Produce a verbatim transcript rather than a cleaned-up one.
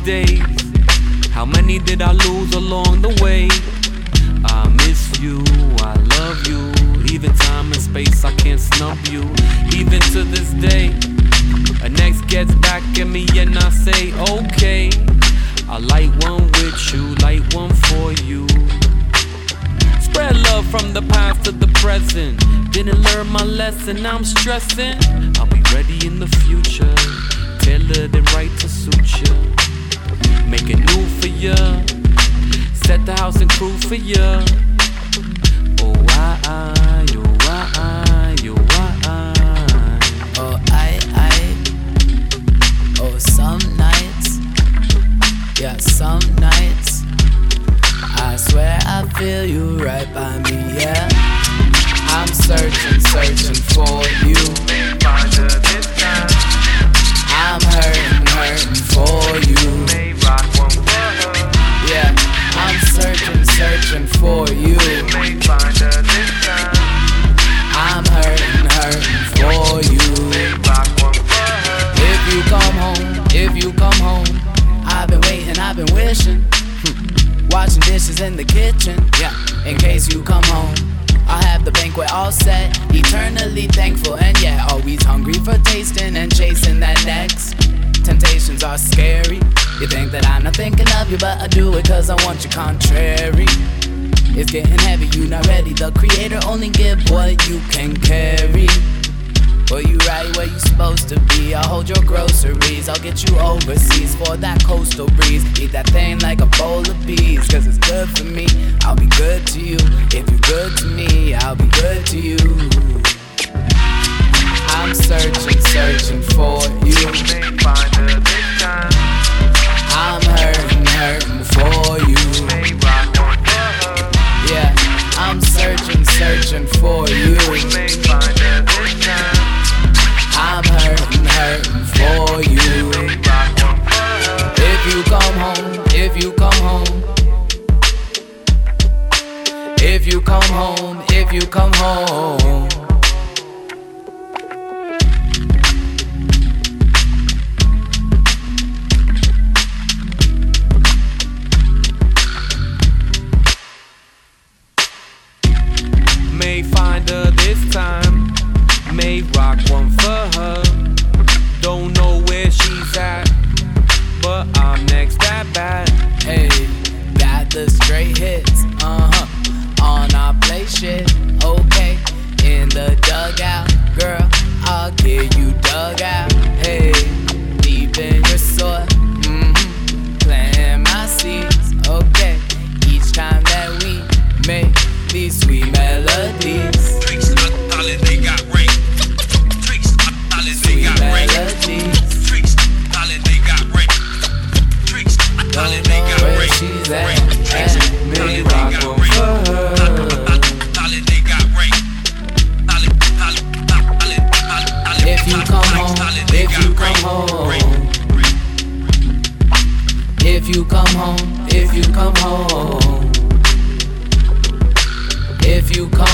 days? How many did I lose along the way? I miss you, I love you. Even time and space, I can't snub you. Even to this day, a next gets back at me and I say, okay, I light one with you, light one for you. Spread love from the past to the present. Didn't learn my lesson, I'm stressing. I'll be ready in the future, tailored and right to suit ya. Make it new for ya, set the house and crew for ya. Oh I, I, oh I, I, oh I, I. Oh I, I. Oh some nights, yeah some nights, I swear I feel you right by me, yeah. I'm searching, searching for you. I'm hurting, hurting for you. Yeah, I'm searching, searching for you. I'm hurting, hurting for you. If you come home, if you come home, I've been waiting, I've been wishing. Washing dishes in the kitchen, yeah. In case you come home, I'll have the banquet all set. Eternally thankful and yet always hungry for tasting and chasing that next. Temptations are scary. You think that I'm not thinking of you, but I do it cause I want you contrary. It's getting heavy, you not ready. The creator only give what you can carry. Well, you right where you supposed to be. I'll hold your groceries, I'll get you overseas for that coastal breeze. Eat that thing like a bowl of bees, cause it's good for me. I'll be good to you. If you're good to me, I'll be good to you. I'm searching, searching for you. I'm hurting, hurting for you. Yeah, I'm searching, searching for you. I'm hurting, hurting for you. If you come home, if you come home, if you come home, if you come home. May find her this time, may rock one for her. Don't know where she's at, but I'm next at bat. Hey, got the straight hits, uh-huh, on our play shit, okay. In the dugout, girl, I'll get you dug out. Hey, deep in your soil, mm-hmm, planting my seeds, okay. Each time that we make these sweet melodies. Tricks, I they got rain. Tricks, I they got rain. Tricks, I they got rain. Tricks, I they got rain. She's at, at May rock one for her. If you come home, if you come home, if you come home, if you come home, if you come